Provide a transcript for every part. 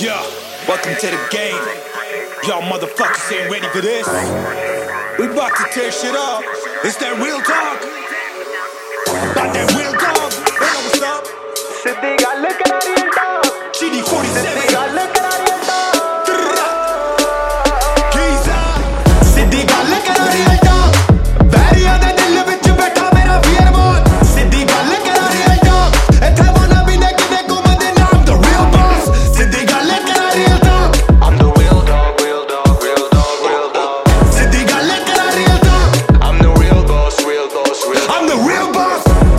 Yeah, welcome to the game. Y'all motherfuckers ain't ready for this. We about to tear shit up. It's that real talk. About that real talk. Hey, what's up? Siddi gall kara real talk. GD47. Siddi gall kara real talk. Giza. Siddi gall kara real talk. Bariya de dil vich baitha mera fear mode. Siddi gall kara real talk. Ithe wanna be ne kide ghumde na I'm the real boss. Siddi gall kara real talk. I'm the real dog, real dog, real dog, real dog. Siddi gall kara real talk. I'm the real boss, real boss, real. I'm the real boss.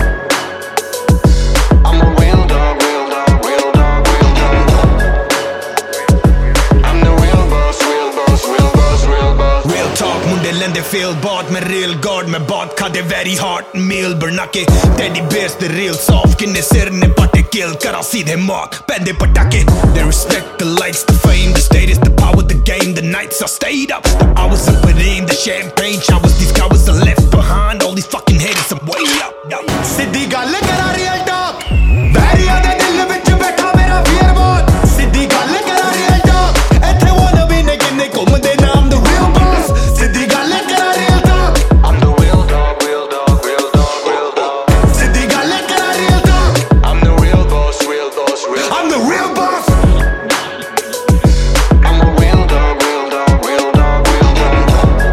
I'm a real dog, real dog, real dog, real dog. I'm the real boss, real boss, real boss, real boss. Real talk, मुंडे लेंदे feel bought मैं real god मैं बहुत खादे very hard meal बना के teddy bears the real soft किन्ने सिर ने पटे kill करा सीधे मौत पैंदे पटाके they respect the likes the fame the status the power the game the nights I stayed up the hours I put in the champagne showers these cowards are left behind all these fucking haters I'm way up Siddi gall kara real talk. Bariya de dil vich baitha mera fear mode. Siddi gall kara real talk. Ithe wanna be ne kinne ghumde na I'm the real boss. Siddi gall kara real talk. I'm the real dog, real dog, real dog, real dog. Siddi gall kara real talk. I'm the real boss, real boss, real. I'm the real boss. I'm a real dog, real dog, real dog, real dog.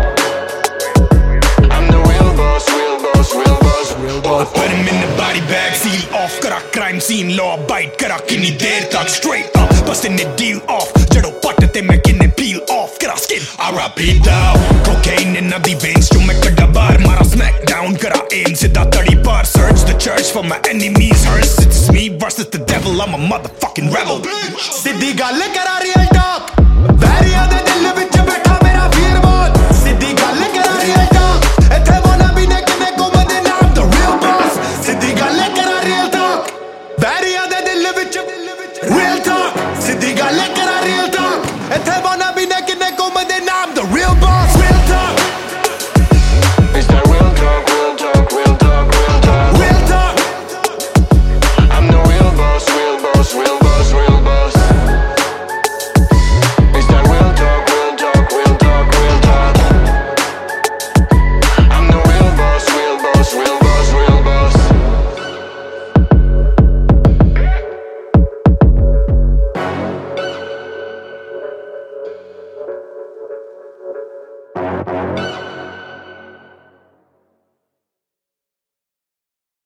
I'm the real boss, real boss, real boss, real boss. Put him in the body bag, seal off करा crime scene law bite करा किन्नी देर तक straight up busting the deal off जड़ों पटते मैं किन्ने peel off करा skin R.I.P. down cocaine in the veins जो मैं कड़ा बार मारा smack down करा aim सीधा तड़ी पार search the church for my enemies hers it's me versus the devil I'm a motherfucking rebel Siddi gall kara real talk. Bariya de dil vich baitha mera fear mode. Siddi gall kara real talk. Ithe wanna be ne kide ghumde na I'm the real boss. Siddi gall kara real talk. Bariya de dil vich real talk.